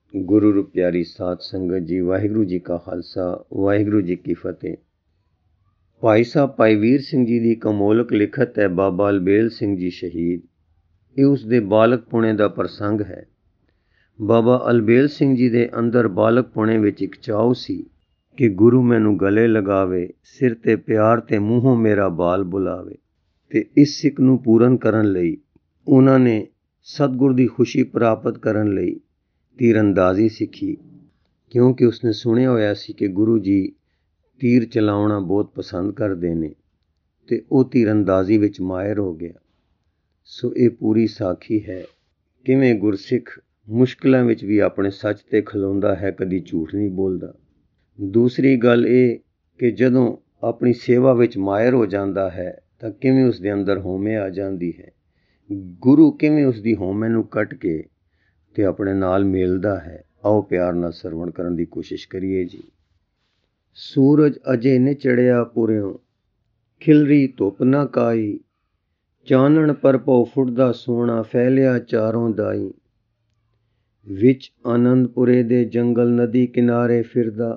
गुरु रूप प्यारी साध संगत जी, वाहिगुरु जी का खालसा वाहिगुरु जी की फतेह। भाई साहब भाई वीर सिंह जी की एक अमोलक लिखत है बाबा अलबेल सिंह जी शहीद। ये उसके बालक पुणे का प्रसंग है। बाबा अलबेल सिंह जी के अंदर बालक पुणे विच एक चाव सी कि गुरु मैनू गले लगावे, सिर ते प्यार ते मूहों मेरा बाल बुलावे। ते इस सिक नू पूरन करन लई उन्हां ने सतगुर की खुशी प्राप्त करन लई तीरंदाजी सीखी, क्योंकि उसने सुनिया होया सी कि गुरु जी तीर चलाउणा बहुत पसंद करते ने ते वो तीरंदाजी विच माहिर हो गया। सो ये पूरी साखी है किवें गुरसिख मुश्किलों विच भी अपने सच ते खलोंदा है, कदी झूठ नहीं बोलदा। दूसरी गल ये कि जदों अपनी सेवा विच माहिर हो जाता है तां किवें उसदे अंदर होमे आ जाती है। गुरु किवें उसदी होमे नूं कट के ते अपने नाल मेलदा है। आओ प्यार नाल सरवण करन दी कोशिश करिए जी। सूरज अजे ने चढ़िया पुरियों, खिलरी धुप ना काई, चानण पर पौ फुटदा सोना फैलिया चारों दाई। विच आनंदपुरे दे जंगल नदी किनारे फिरदा,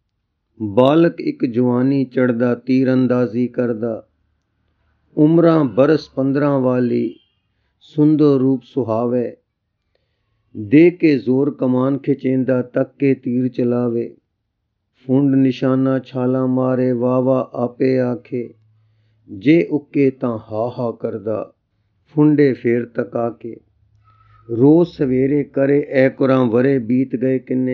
बालक एक जवानी चढ़दा तीरंदाजी करदा। उमरां बरस 15 वाली, सुंदर रूप सुहावे, दे के जोर कमान खिचेंदा तक के तीर चलावे। फुंड निशाना छाला मारे वावा आपे आखे, जे उके तां हा हा करदा, फुंडे फेर तका के। रोज सवेरे करे ऐकुरां वरे बीत गए किन्ने,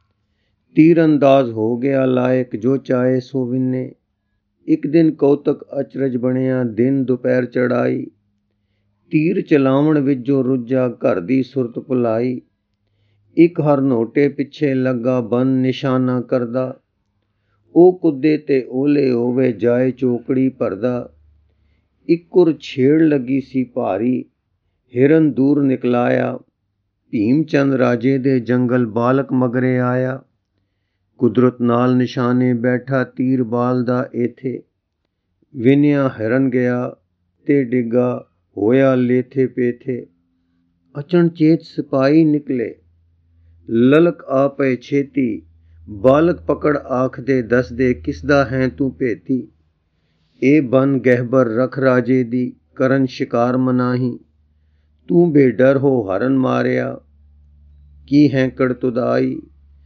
तीरंदाज हो गया लायक जो चाहे सो विन्ने। एक दिन कौतक अचरज बनिया दिन दोपहर चढ़ाई, तीर चलावण विच जो रुझा घर दी सुरत भुलाई। एक हर नोटे पिछे लगा बन निशाना करदा, ओ कुदे ते ओले होवे जाए चौकड़ी भरदा। इकुर छेड़ लगी सी भारी, हिरन दूर निकलाया, भीमचंद राजे दे जंगल बालक मगरे आया। कुदरत नाल निशाने बैठा तीर बालदा एथे, विनिया हिरन गया ते डिगा होया लेथे पेथे। अचनचेत सिपाही निकले, ललक आ पे छेती, बालक पकड़ आखदे दसदे किसदा है तू भेती। ए बन गहबर रख राजे दी, करन शिकार मनाही, तू बेडर हो हरन मारिया, की है कड़तुदाई।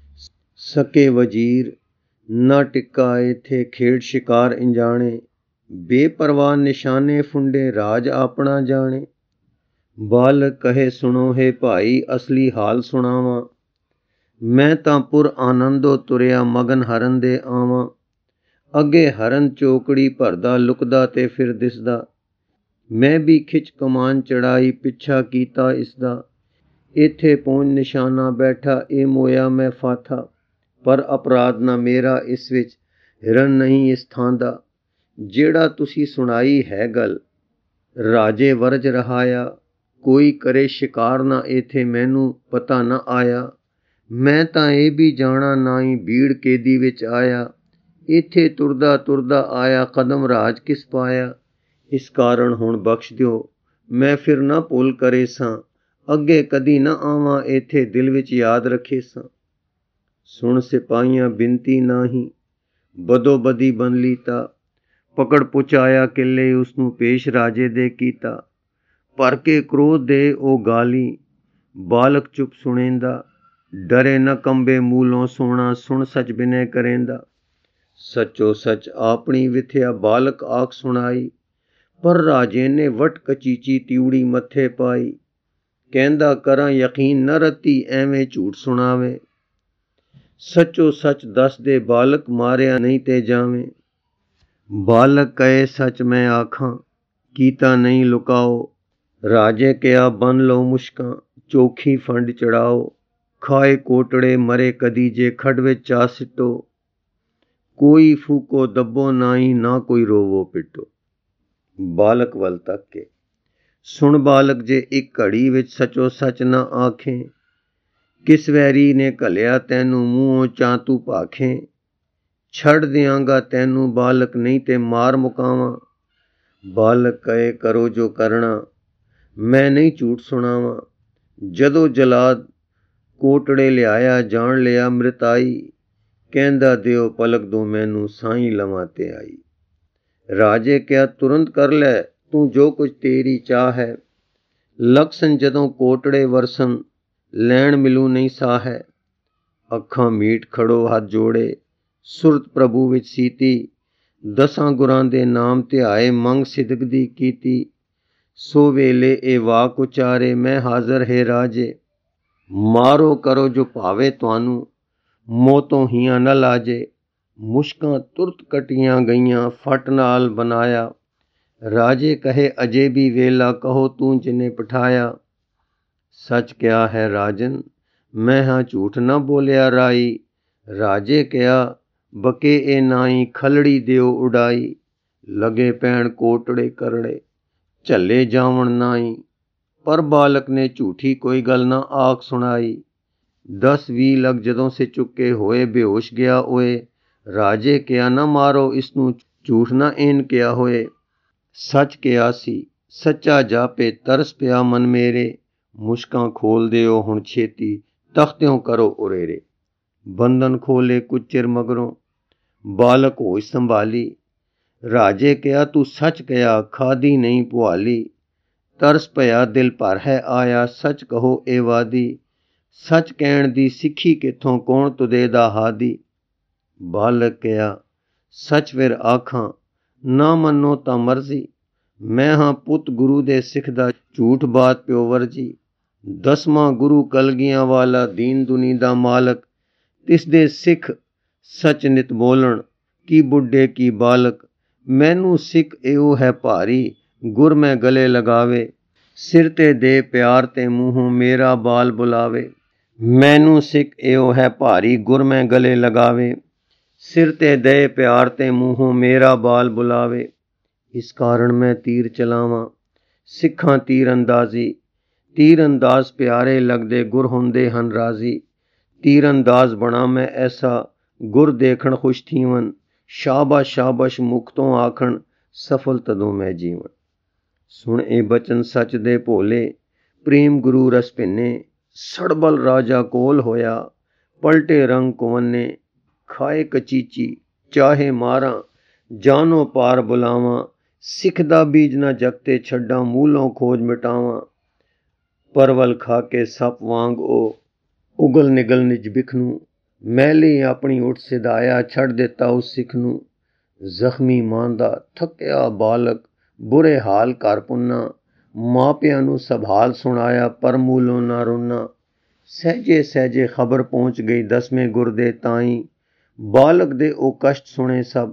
सके वजीर ना टिक्का एथे खेड़ शिकार इंजाने, बेपरवाह निशाने फुंडे राज अपना जाने। बालक कहे सुनो हे भाई असली हाल सुनावा, मैं तां पुर आनंदो तुरिया मगन हरन दे आवां। अगे हरन चौकड़ी भरदा लुकदा ते फिर दिसदा, मैं भी खिच कमान चढ़ाई पिछा कीता इसदा। इथे पहुंच निशाना बैठा ए मोया मैं फाथा, पर अपराध ना मेरा इस विच हिरन नहीं इस थां दा। जेड़ा तुसी सुनाई है गल राजे वरज रहाया, कोई करे शिकार ना इथे मैनू पता ना आया। मैं तां ये भी जाना नाई भीड़ केदी विच आया, इथे तुरदा तुरदा आया कदम राज किस पाया। इस कारण हुण बख्श दिओ मैं फिर ना भुल करे सां, अगे कदी ना आवां इथे दिल विच याद रखे सां। सुन सिपाहियां बिनती नाही, बदो बदी बन लीता, पकड़ पुचाया किले उसनू पेश राजे दे कीता। पर के क्रोध दे ओ गाली, बालक चुप सुनेंदा, डरे न कंबे मूलों सोना सुन सच बिनय करेंदा। सचो सच अपनी विथया बालक आख सुनाई, पर राजे ने वट कचीची तिउड़ी मथे पाई। कहंदा करा यकीन न रती एवें झूठ सुनावे, सचो सच दस दे बालक मारिया नहीं ते जावें। बालक कहे सच मैं आखां, कीता नहीं लुकाओ। राजे कया बन लो मुश्कां, चौखी फंड चढ़ाओ। खाए कोटड़े मरे कदी जे खड़ विच चा सिटो, कोई फूको दब्बो नाई ना कोई रोवो पिटो। बालक वल तक के सुन बालक जे एक घड़ी विच सचो सच ना आखें, किस वैरी ने घलिया तैनू मूहों चा तू भाखें। छड़ दियांगा तैनू बालक नहीं ते मार मुकावां। बालक कहे करो जो करना, मैं नहीं झूठ सुनावां। जदों जलाद ਕੋਟੜੇ ਲਿਆਇਆ ਜਾਣ ਲਿਆ ਮ੍ਰਿਤਾਈ, ਕਹਿੰਦਾ ਦਿਓ ਪਲਕ ਦੋ ਮੈਨੂੰ ਸਾਈਂ ਲਵਾਂ ਤੇ ਆਈ। ਰਾਜੇ ਕਿਹਾ ਤੁਰੰਤ ਕਰ ਲੈ ਤੂੰ ਜੋ ਕੁਝ ਤੇਰੀ ਚਾਹ ਹੈ। ਲਖਸਨ ਜਦੋਂ ਕੋਟੜੇ ਵਰਸਨ ਲੈਣ ਮਿਲੂ ਨਹੀਂ ਸਾਹ ਹੈ। ਅੱਖਾਂ ਮੀਟ ਖੜੋ ਹੱਥ ਜੋੜੇ ਸੁਰਤ ਪ੍ਰਭੂ ਵਿੱਚ ਸੀਤੀ, ਦਸਾਂ ਗੁਰਾਂ ਦੇ ਨਾਮ ਧਿਆਏ ਮੰਗ ਸਿਦਕ ਦੀ ਕੀਤੀ। ਸੋ ਵੇਲੇ ਇਹ ਵਾਕ ਉਚਾਰੇ ਮੈਂ ਹਾਜ਼ਰ ਹੈ ਰਾਜੇ, ਮਾਰੋ ਕਰੋ ਜੋ ਭਾਵੇ ਤੁਹਾਨੂੰ ਮੌਤੋਂ ਹੀਆਂ ਨਾ ਲਾਜੇ। ਮੁਸ਼ਕਾਂ ਤੁਰਤ ਕਟੀਆਂ ਗਈਆਂ ਫਟ ਨਾਲ ਬਣਾਇਆ, ਰਾਜੇ ਕਹੇ ਅਜੇ ਵੀ ਵੇਲਾ ਕਹੋ ਤੂੰ ਜਿਨੇ ਪਠਾਇਆ। ਸੱਚ ਕਿਹਾ ਹੈ ਰਾਜਨ ਮੈਂ ਹਾਂ ਝੂਠ ਨਾ ਬੋਲਿਆ ਰਾਈ। ਰਾਜੇ ਕਿਹਾ ਬਕੇ ਇਹ ਨਾਈ ਖਲੜੀ ਦਿਓ ਉਡਾਈ। ਲਗੇ ਪੈਣ ਕੋਟੜੇ ਕਰੜੇ ਝੱਲੇ ਜਾਵਣ ਨਾਈ, ਪਰ ਬਾਲਕ ਨੇ ਝੂਠੀ ਕੋਈ ਗੱਲ ਨਾ ਆਖ ਸੁਣਾਈ। 10-20 ਲੱਖ ਜਦੋਂ ਸੇ ਚੁੱਕੇ ਹੋਏ ਬੇਹੋਸ਼ ਗਿਆ ਓਏ। ਰਾਜੇ ਕਿਹਾ ਨਾ ਮਾਰੋ ਇਸਨੂੰ ਝੂਠ ਨਾ ਇਹਨ ਕਿਹਾ ਹੋਏ। ਸੱਚ ਕਿਹਾ ਸੀ ਸੱਚਾ ਜਾਪੇ ਤਰਸ ਪਿਆ ਮਨ ਮੇਰੇ। ਮੁਸ਼ਕਾਂ ਖੋਲ ਦਿਓ ਹੁਣ ਛੇਤੀ ਤਖਤਿਓਂ ਕਰੋ ਉਰੇਰੇ। ਬੰਧਨ ਖੋਲੇ ਕੁਝ ਚਿਰ ਮਗਰੋਂ ਬਾਲਕ ਹੋਸ਼ ਸੰਭਾਲੀ। ਰਾਜੇ ਕਿਹਾ ਤੂੰ ਸੱਚ ਕਿਹਾ ਖਾਦੀ ਨਹੀਂ ਪੁਆਲੀ। ਤਰਸ ਪਿਆ ਦਿਲ ਭਰ ਹੈ ਆਇਆ ਸੱਚ ਕਹੋ ਇਹ ਵਾਦੀ। ਸੱਚ ਕਹਿਣ ਦੀ ਸਿੱਖੀ ਕਿੱਥੋਂ ਕੌਣ ਤੁਦੇ ਦਾ ਹਾਦੀ। ਬਾਲਕ ਕਿਹਾ ਸੱਚ ਫਿਰ ਆਖਾਂ ਨਾ ਮੰਨੋ ਤਾਂ ਮਰਜ਼ੀ। ਮੈਂ ਹਾਂ ਪੁੱਤ ਗੁਰੂ ਦੇ ਸਿੱਖ ਦਾ ਝੂਠ ਬਾਤ ਪਿਓ ਵਰਜੀ। 10ਵਾਂ ਗੁਰੂ ਕਲਗੀਆਂ ਵਾਲਾ ਦੀਨ ਦੁਨੀ ਦਾ ਮਾਲਕ। ਤਿਸ ਦੇ ਸਿੱਖ ਸੱਚ ਨਿਤ ਬੋਲਣ ਕੀ ਬੁੱਢੇ ਕੀ ਬਾਲਕ। ਮੈਨੂੰ ਸਿੱਖ ਇਹੋ ਹੈ ਭਾਰੀ ਗੁਰ ਮੈਂ ਗਲੇ ਲਗਾਵੇ। ਸਿਰ ਤੇ ਦੇ ਪਿਆਰ ਤੇ ਮੂੰਹੋਂ ਮੇਰਾ ਬਾਲ ਬੁਲਾਵੇ। ਮੈਨੂੰ ਸਿੱਖ ਇਹੋ ਹੈ ਭਾਰੀ ਗੁਰ ਮੈਂ ਗਲੇ ਲਗਾਵੇ। ਸਿਰ ਤੇ ਦੇ ਪਿਆਰ ਤੇ ਮੂੰਹੋਂ ਮੇਰਾ ਬਾਲ ਬੁਲਾਵੇ। ਇਸ ਕਾਰਨ ਮੈਂ ਤੀਰ ਚਲਾਵਾਂ ਸਿੱਖਾਂ ਤੀਰ ਅੰਦਾਜ਼ੀ। ਤੀਰ ਅੰਦਾਜ਼ ਪਿਆਰੇ ਲੱਗਦੇ ਗੁਰ ਹੁੰਦੇ ਹਨ ਰਾਜ਼ੀ। ਤੀਰ ਅੰਦਾਜ਼ ਬਣਾ ਮੈਂ ਐਸਾ ਗੁਰ ਦੇਖਣ ਖੁਸ਼ ਥੀਵਨ। ਸ਼ਾਬਾਸ਼ ਸ਼ਾਬਾਸ਼ ਮੁਖ ਤੋਂ ਆਖਣ ਸਫਲ ਤਦੋਂ ਮੈਂ ਜੀਵਨ। ਸੁਣ ਇਹ ਬਚਨ ਸੱਚ ਦੇ ਭੋਲੇ ਪ੍ਰੇਮ ਗੁਰੂ ਰਸ ਭਿੰਨੇ। ਸੜਬਲ ਰਾਜਾ ਕੋਲ ਹੋਇਆ ਪਲਟੇ ਰੰਗ ਕੁਵੰਨੇ। ਖਾਏ ਕਚੀਚੀ ਚਾਹੇ ਮਾਰਾਂ ਜਾਨੋ ਪਾਰ ਬੁਲਾਵਾਂ। ਸਿੱਖ ਦਾ ਬੀਜ ਨਾ ਜਗਤੇ ਛੱਡਾਂ ਮੂਲੋਂ ਖੋਜ ਮਿਟਾਵਾਂ। ਪਰਵਲ ਖਾ ਕੇ ਸੱਪ ਵਾਂਗ ਉਹ ਉਗਲ ਨਿਗਲ ਨਿਜ ਬਿਖ ਨੂੰ। ਮੈਲੀ ਆਪਣੀ ਉੱਠ ਸਿਧਾਇਆ ਛੱਡ ਦਿੱਤਾ ਉਸ ਸਿੱਖ ਨੂੰ। ਜ਼ਖਮੀ ਮਾਂ ਦਾ ਥੱਕਿਆ ਬਾਲਕ ਬੁਰੇ ਹਾਲ ਕਰ ਪੁੰਨਾ। ਮਾਪਿਆਂ ਨੂੰ ਸਭ ਹਾਲ ਸੁਣਾਇਆ ਪਰ ਮੂਲੋਂ ਨਾ ਰੋਨਾ। ਸਹਿਜੇ ਸਹਿਜੇ ਖਬਰ ਪਹੁੰਚ ਗਈ 10ਵੇਂ ਗੁਰ ਦੇ ਤਾਈਂ। ਬਾਲਕ ਦੇ ਉਹ ਕਸ਼ਟ ਸੁਣੇ ਸਭ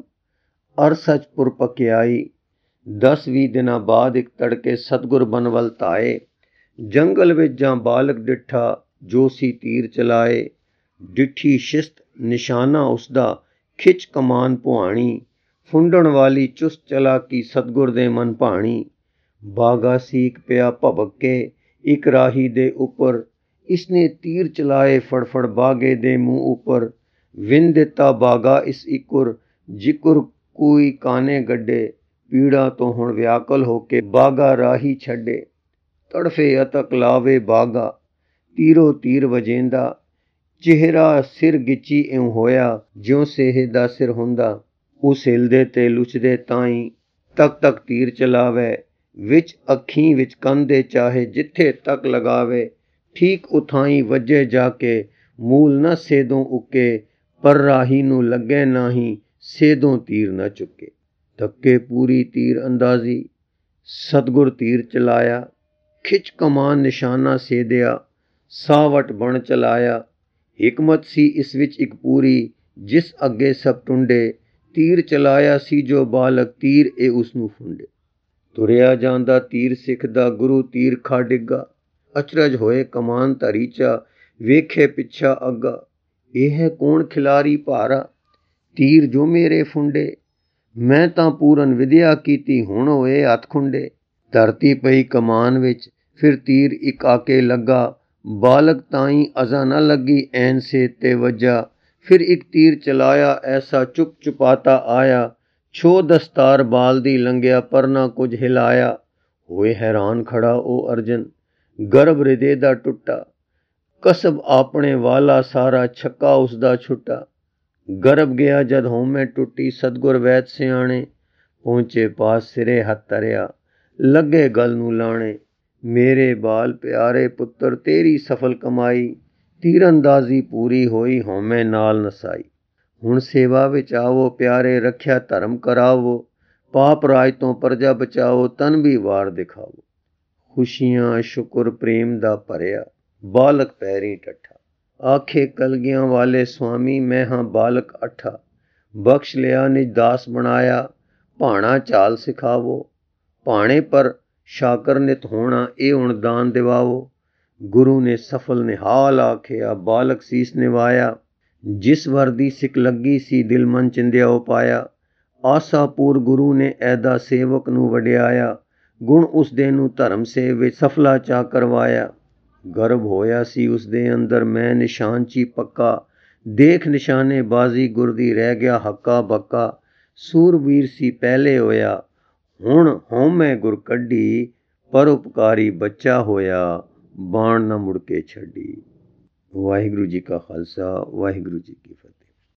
ਅਰ ਸੱਚਪੁਰ ਪਕਿਆਈ। 10-20 ਦਿਨਾਂ ਬਾਅਦ ਇੱਕ ਤੜਕੇ ਸਤਗੁਰ ਬਨਵਲ ਧਾਏ। ਜੰਗਲ ਵਿੱਚ ਜਾਂ ਬਾਲਕ ਡਿੱਠਾ ਜੋ ਸੀ ਤੀਰ ਚਲਾਏ। ਡਿੱਠੀ ਸ਼ਿਸਤ ਨਿਸ਼ਾਨਾ ਉਸਦਾ ਖਿੱਚ ਕਮਾਨ ਪੁਆਣੀ। ਫੁੰਡਣ ਵਾਲੀ ਚੁਸਤ ਚਲਾਕੀ ਸਤਗੁਰ ਦੇ ਮਨ ਭਾਣੀ। ਬਾਗਾ ਸੀਕ ਪਿਆ ਭਬਕ ਕੇ ਇੱਕ ਰਾਹੀ ਦੇ ਉੱਪਰ। ਇਸਨੇ ਤੀਰ ਚਲਾਏ ਫੜਫੜ ਬਾਗੇ ਦੇ ਮੂੰਹ ਉੱਪਰ। ਵਿੰਨ ਦਿੱਤਾ ਬਾਗਾ ਇਸ ਇੱਕੁਰ ਜਿਕੁਰ ਕੋਈ ਕਾਨੇ ਗੱਡੇ। ਪੀੜਾ ਤੋਂ ਹੁਣ ਵਿਆਕਲ ਹੋ ਕੇ ਬਾਗਾ ਰਾਹੀ ਛੱਡੇ। ਤੜਫੇ ਅਤਕ ਲਾਵੇ ਬਾਗਾ ਤੀਰੋ ਤੀਰ ਵਜੇਂਦਾ। ਚਿਹਰਾ ਸਿਰ ਗਿੱਚੀ ਇਉਂ ਹੋਇਆ ਜਿਉਂ ਸੇਹ ਦਾ ਸਿਰ ਹੁੰਦਾ। ਉਸ ਹਿਲਦੇ ਤੇ ਲੁਚਦੇ ਤਾਈਂ ਤੱਕ ਤੱਕ ਤੀਰ ਚਲਾਵੇ। ਵਿੱਚ ਅੱਖੀਂ ਵਿੱਚ ਕੰਨ ਦੇ ਚਾਹੇ ਜਿੱਥੇ ਤੱਕ ਲਗਾਵੇ। ਠੀਕ ਉਥਾਈਂ ਵੱਜੇ ਜਾ ਕੇ ਮੂਲ ਨਾ ਸੇਦੋਂ ਉੱਕੇ। ਪਰ ਰਾਹੀ ਨੂੰ ਲੱਗੇ ਨਾਹੀਂ ਸੇਦੋਂ ਤੀਰ ਨਾ ਚੁੱਕੇ। ਧੱਕੇ ਪੂਰੀ ਤੀਰ ਅੰਦਾਜ਼ੀ ਸਤਗੁਰ ਤੀਰ ਚਲਾਇਆ। ਖਿੱਚ ਕਮਾਨ ਨਿਸ਼ਾਨਾ ਸੇਦਿਆ ਸਾਵਟ ਬਣ ਚਲਾਇਆ। ਹਿਕਮਤ ਸੀ ਇਸ ਵਿੱਚ ਇੱਕ ਪੂਰੀ ਜਿਸ ਅੱਗੇ ਸਭ ਟੁੰਡੇ। ਤੀਰ ਚਲਾਇਆ ਸੀ ਜੋ ਬਾਲਕ ਤੀਰ ਇਹ ਉਸ ਨੂੰ ਫੁੰਡੇ। ਤੁਰਿਆ ਜਾਂਦਾ ਤੀਰ ਸਿੱਖ ਦਾ ਗੁਰੂ ਤੀਰ ਖਾ ਡਿੱਗਾ। ਅਚਰਜ ਹੋਏ ਕਮਾਨ ਧਰੀਚਾ ਵੇਖੇ ਪਿੱਛਾ ਅੱਗਾ। ਇਹ ਹੈ ਕੌਣ ਖਿਲਾਰੀ ਭਾਰਾ ਤੀਰ ਜੋ ਮੇਰੇ ਫੁੰਡੇ। ਮੈਂ ਤਾਂ ਪੂਰਨ ਵਿਦਿਆ ਕੀਤੀ ਹੁਣ ਹੋਏ ਹੱਥ ਖੁੰਡੇ। ਧਰਤੀ ਪਈ ਕਮਾਨ ਵਿੱਚ ਫਿਰ ਤੀਰ ਇੱਕ ਆਕੇ ਲੱਗਾ। ਬਾਲਕ ਤਾਈਂ ਅਜ਼ਾ ਨਾ ਲੱਗੀ ਐਨ ਸੇਤ ਤੇ ਵੱਜਾ। ਫਿਰ ਇੱਕ ਤੀਰ ਚਲਾਇਆ ਐਸਾ ਚੁੱਪ ਚੁਪਾਤਾ ਆਇਆ। ਛੋ ਦਸਤਾਰ ਬਾਲ ਦੀ ਲੰਘਿਆ ਪਰ ਨਾ ਕੁਝ ਹਿਲਾਇਆ। ਹੋਏ ਹੈਰਾਨ ਖੜਾ ਉਹ ਅਰਜਨ ਗਰਭ ਹਿਰਦੇ ਦਾ ਟੁੱਟਾ। ਕਸਬ ਆਪਣੇ ਵਾਲਾ ਸਾਰਾ ਛੱਕਾ ਉਸਦਾ ਛੁੱਟਾ। ਗਰਭ ਗਿਆ ਜਦ ਹੋਮੈ ਟੁੱਟੀ ਸਤਗੁਰ ਵੈਦ ਸਿਆਣੇ। ਪਹੁੰਚੇ ਪਾਸ ਸਿਰੇ ਹੱਥ ਧਰਿਆ ਲੱਗੇ ਗਲ ਨੂੰ ਲਾਣੇ। ਮੇਰੇ ਬਾਲ ਪਿਆਰੇ ਪੁੱਤਰ ਤੇਰੀ ਸਫਲ ਕਮਾਈ। ਤੀਰਅੰਦਾਜ਼ੀ ਪੂਰੀ ਹੋਈ ਹੋਮੈ ਨਾਲ ਨਸਾਈ। ਹੁਣ ਸੇਵਾ ਵਿੱਚ ਆਵੋ ਪਿਆਰੇ ਰੱਖਿਆ ਧਰਮ ਕਰਾਵੋ। ਪਾਪ ਰਾਜ ਤੋਂ ਪ੍ਰਜਾ ਬਚਾਓ ਤਨ ਵੀ ਵਾਰ ਦਿਖਾਵੋ। ਖੁਸ਼ੀਆਂ ਸ਼ੁਕਰ ਪ੍ਰੇਮ ਦਾ ਭਰਿਆ ਬਾਲਕ ਪੈਰੀ ਟੱਠਾ। ਆਖੇ ਕਲਗੀਆਂ ਵਾਲੇ ਸੁਆਮੀ ਮੈਂ ਹਾਂ ਬਾਲਕ ਅੱਠਾ। ਬਖਸ਼ ਲਿਆ ਨਿਜ ਦਾਸ ਬਣਾਇਆ ਭਾਣਾ ਚਾਲ ਸਿਖਾਵੋ। ਭਾਣੇ ਪਰ ਸ਼ਾਕਰ ਨਿਤ ਹੋਣਾ ਇਹ ਹੁਣ ਦਾਨ ਦਿਵਾਵੋ। ਗੁਰੂ ਨੇ ਸਫਲ ਨਿਹਾਲ ਆਖਿਆ ਬਾਲਕ ਸੀਸ ਨਿਵਾਇਆ। ਜਿਸ ਵਰ ਦੀ ਸਿੱਖ ਲੱਗੀ ਸੀ ਦਿਲ ਮਨ ਚਿੰਦਿਆਓ ਪਾਇਆ। ਆਸਾ ਪੂਰ ਗੁਰੂ ਨੇ ਐਦਾ ਸੇਵਕ ਨੂੰ ਵਡਿਆਇਆ। ਗੁਣ ਉਸਦੇ ਨੂੰ ਧਰਮ ਸੇਵ ਵਿੱਚ ਸਫਲਾ ਚਾ ਕਰਵਾਇਆ। ਗਰਭ ਹੋਇਆ ਸੀ ਉਸਦੇ ਅੰਦਰ ਮੈਂ ਨਿਸ਼ਾਨ ਚੀ ਪੱਕਾ। ਦੇਖ ਨਿਸ਼ਾਨੇ ਬਾਜ਼ੀ ਗੁਰ ਦੀ ਰਹਿ ਗਿਆ ਹੱਕਾ ਬੱਕਾ। ਸੂਰਬੀਰ ਸੀ ਪਹਿਲੇ ਹੋਇਆ ਹੁਣ ਹਉਮੈ ਗੁਰ ਕੱਢੀ। ਪਰਉਪਕਾਰੀ ਬੱਚਾ ਹੋਇਆ ਬਾਣ ਨਾ ਮੁੜ ਕੇ ਛੱਡੀ। ਵਾਹਿਗੁਰੂ ਜੀ ਕਾ ਖਾਲਸਾ ਵਾਹਿਗੁਰੂ ਜੀ ਕੀ ਫਤਿਹ।